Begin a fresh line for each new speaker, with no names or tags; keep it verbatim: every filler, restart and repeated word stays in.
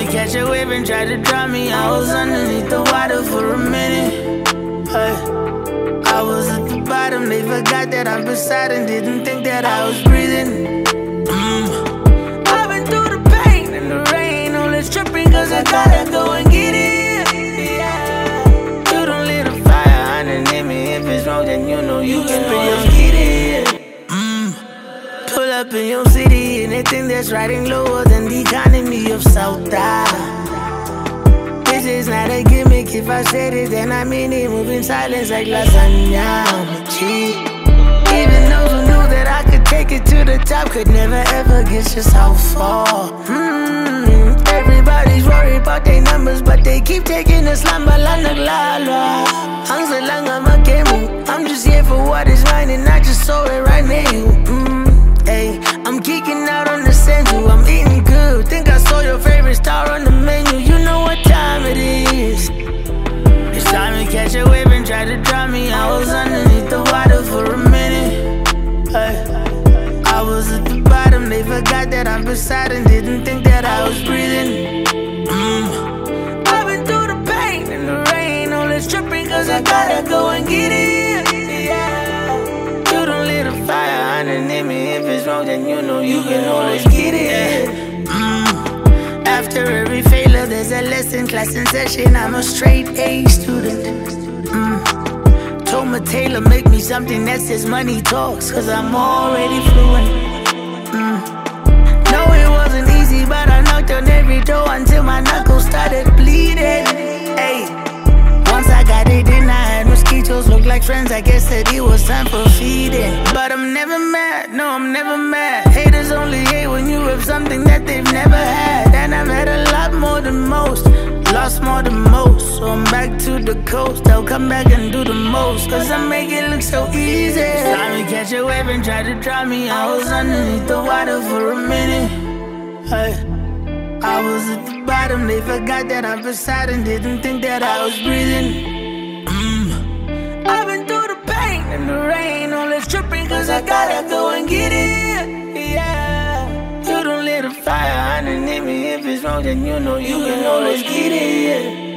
catch a wave and try to drown me. I was underneath the water for a minute. Hey. I was at the bottom, they forgot that I'm beside and didn't think that I was breathing. Mm. I've been through the pain and the rain, only tripping cause I gotta go and get it. Yeah. You don't lit a fire underneath me. If it's wrong, then you know you can always get it. Mm. Pull up in your city and they think that's riding lower than the economy of South Eye. This is not a gimmick, if I said it then I mean it. Moving silence like lasagna, I'm a G. Even those who knew that I could take it to the top could never ever guess just how far. mm, Everybody's worried about their numbers, but they keep taking a slam bala naglala. Ang sa lang ang magkemo, I'm just here for what is mine and I just saw it right near you. mm, Ay, I'm geeking out on the central, I'm eating good. Think I saw your favorite star on the menu. You know what time it is. It's time to catch a wave and try to drown me. I was underneath the water for a minute. Hey. I was at the bottom, they forgot that I'm beside and didn't think that I was breathing. mm. I've been through the pain and the rain, only tripping cause I gotta go and get it. Yeah. You don't lit a fire underneath me. If it's wrong, then you know you can always get it. mm. After every failure, there's a lesson. Class in session, I'm a straight A student. mm. Told my tailor, make me something that says money talks, cause I'm already fluent. mm. No, it wasn't easy, but I knocked on every door until my knuckles started bleeding. Ay. Once I got it in, I had mosquitoes look like friends. I guess that it was time for feeding. But I'm never mad, no, I'm never mad. Haters only hate when you have something that they've never had. And I've had a lot more than most, lost more than most. So I'm back to the coast, I'll come back and do the most, cause I make it look so easy. It's time to catch a wave and try to drown me. I was underneath the water for a minute. Hey. I was at the bottom, they forgot that I'm beside and didn't think that I was breathing. mm. I've been through the pain and the rain, only tripping cause I gotta go and get it. Yeah. You don't lit a fire underneath me. If it's wrong, then you know you can always get it.